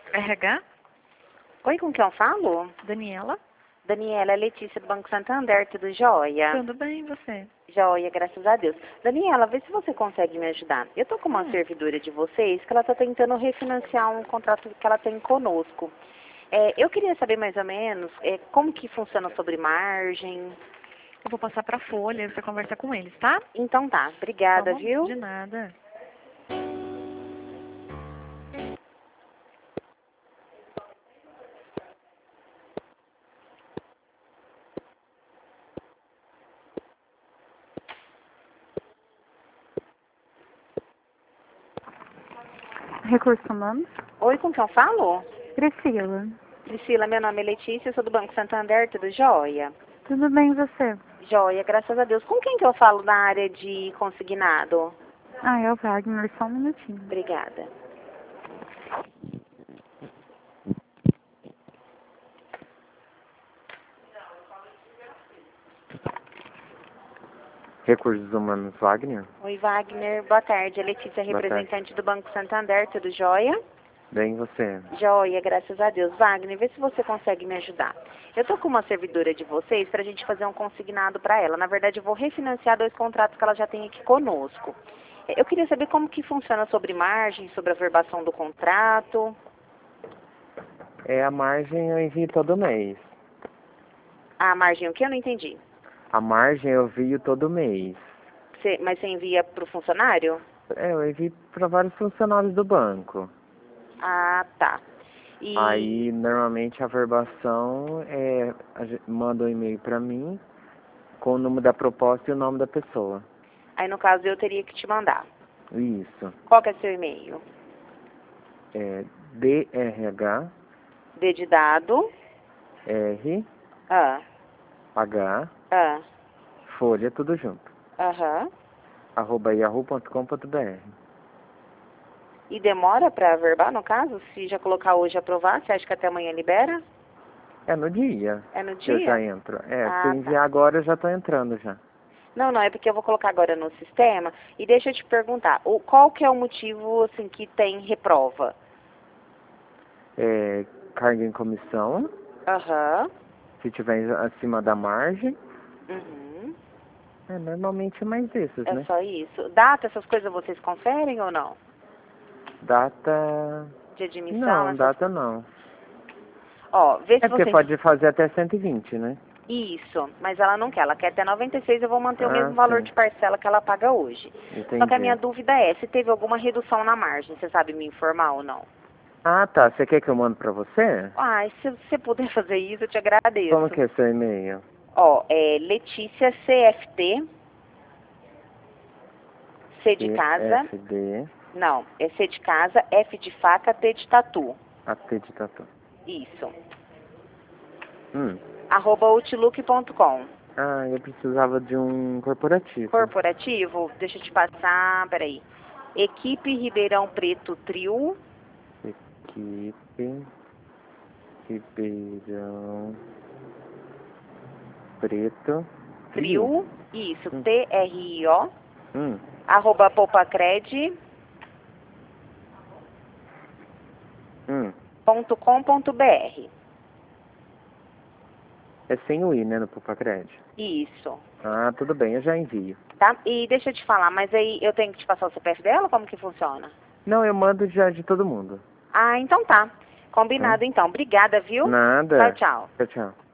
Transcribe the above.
RH, Oi, com quem eu falo? Daniela. Daniela, é Letícia do Banco Santander, tudo jóia? Tudo bem, e você? Jóia, graças a Deus. Daniela, vê se você consegue me ajudar. Eu tô com uma servidora de vocês que ela tá tentando refinanciar um contrato que ela tem conosco. Eu queria saber mais ou menos como que funciona sobre margem. Eu vou passar para a Folha, você conversa com eles, tá? Então tá, Tá obrigada, bom? viu? De nada. Recursos Humanos. Oi, com quem eu falo? Priscila. Priscila, meu nome é Letícia, eu sou do Banco Santander, tudo jóia? Tudo bem, e você? Jóia, graças a Deus. Com quem que eu falo na área de consignado? Ah, é o Wagner, só um minutinho. Obrigada. Recursos Humanos Wagner. Oi, Wagner. Boa tarde. É Letícia, Boa representante do Banco Santander. Tudo jóia? Bem, você? Jóia, graças a Deus. Wagner, vê se você consegue me ajudar. Eu tô com uma servidora de vocês para a gente fazer um consignado para ela. Na verdade, eu vou refinanciar 2 contratos que ela já tem aqui conosco. Eu queria saber como que funciona sobre margem, sobre a verbação do contrato. A margem eu envio todo mês. A margem o que? Eu não entendi. A margem eu envio todo mês. Mas você envia para o funcionário? Eu envio para vários funcionários do banco. Ah, tá. Aí, normalmente, a verbação manda um e-mail para mim com o número da proposta e o nome da pessoa. Aí, no caso, eu teria que te mandar. Isso. Qual que é seu e-mail? DRH, D de dado. R, Ah, H, ah, Folha, tudo junto. aham. @yahoo.com.br. E demora para verbar, no caso? Se já colocar hoje e aprovar, você acha que até amanhã libera? É no dia. É no Que eu dia? já entro. Se eu Ah, enviar tá. agora, eu já estou entrando já. Não, não, é porque eu vou colocar agora no sistema. E deixa eu te perguntar, qual que é o motivo, assim, que tem reprova? Carga em comissão, Aham. se tiver acima da margem. Uhum. Normalmente é mais desses, É né? só isso. Data, essas coisas vocês conferem ou não? Data... De admissão, Não, essas data coisas. não. Ó, vê se É porque vocês... pode fazer até 120, né? Isso, mas ela não quer, ela quer até 96, eu vou manter o mesmo Ah, valor sim. de parcela que ela paga hoje. Só que a minha Entendi. dúvida é, se teve alguma redução na margem, você sabe me informar ou não? Ah, tá. Você quer que eu mando pra você? Ai, se você puder fazer isso, eu te Como agradeço. que é seu e-mail? Ó, é Letícia CFT, C de casa, CFD, não, é C de casa, F de faca, T de tatu. AT de tatu. Isso, Hum. @outlook.com. Ah, eu precisava de um corporativo. Corporativo, deixa eu te passar, peraí. Equipe Ribeirão Preto Trio, Equipe Ribeirão Preto Trio, isso, Hum. TRIO, Hum. @popacred.com.br. Hum. É sem o I, né, no Popacred? Isso, Ah, tudo bem, eu já envio. tá? E deixa eu te falar, mas aí eu tenho que te passar o CPF dela? Como que funciona? Não, eu mando já de todo mundo. Ah, então tá. Combinado então. Obrigada, viu? Nada. Tchau, tchau. Tchau, tchau.